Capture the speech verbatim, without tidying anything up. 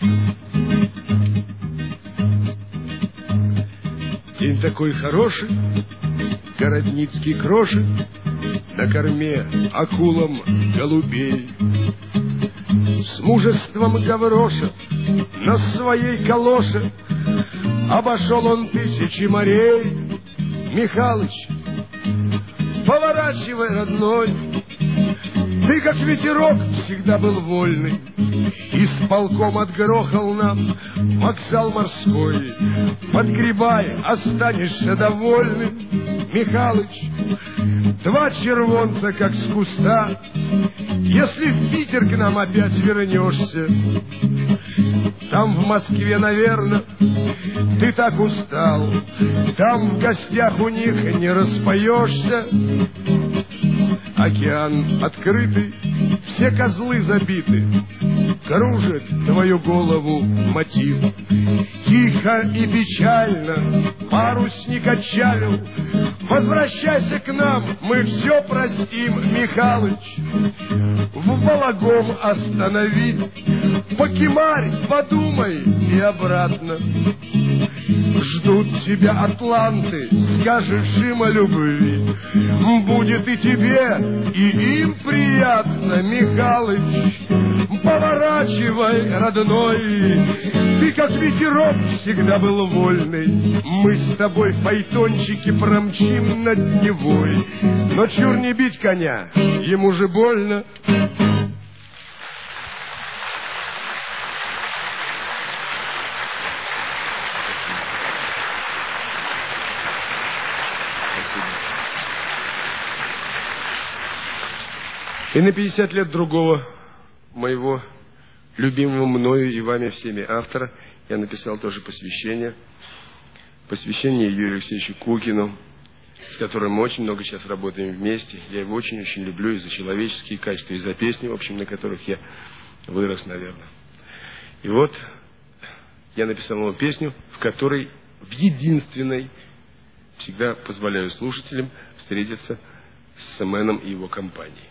День такой хороший, Городницкий крошит на корме акулам голубей. С мужеством Гавроша на своей калоше обошел он тысячи морей. Михалыч, поворачивай, родной, ты, как ветерок, всегда был вольный. Исполком отгрохал нам вокзал морской. Подгребай, останешься довольным. Михалыч, два червонца, как с куста. Если в Питер к нам опять вернешься, там в Москве, наверное, ты так устал, там в гостях у них не распоешься. Океан открытый, все козлы забиты, кружит твою голову мотив. Тихо и печально парусник отчалил. Возвращайся к нам, мы все простим, Михалыч. В Балагом останови, покемарь, подумай и обратно. Ждут тебя атланты, скажешь им о любви. Будет и тебе, и им приятно, Михалыч. Поворачивай, родной, ты, как ветерок, всегда был вольный. Мы с тобой файтончики промчим над Невой. Но чур не бить коня, ему же больно. И на пятьдесят лет другого моего любимого мною и вами всеми автора я написал тоже посвящение. Посвящение Юрию Алексеевичу Кукину, с которым мы очень много сейчас работаем вместе. Я его очень-очень люблю и за человеческие качества, и за песни, в общем, на которых я вырос, наверное. И вот я написал ему песню, в которой в единственной всегда позволяю слушателям встретиться с Сэменом и его компанией.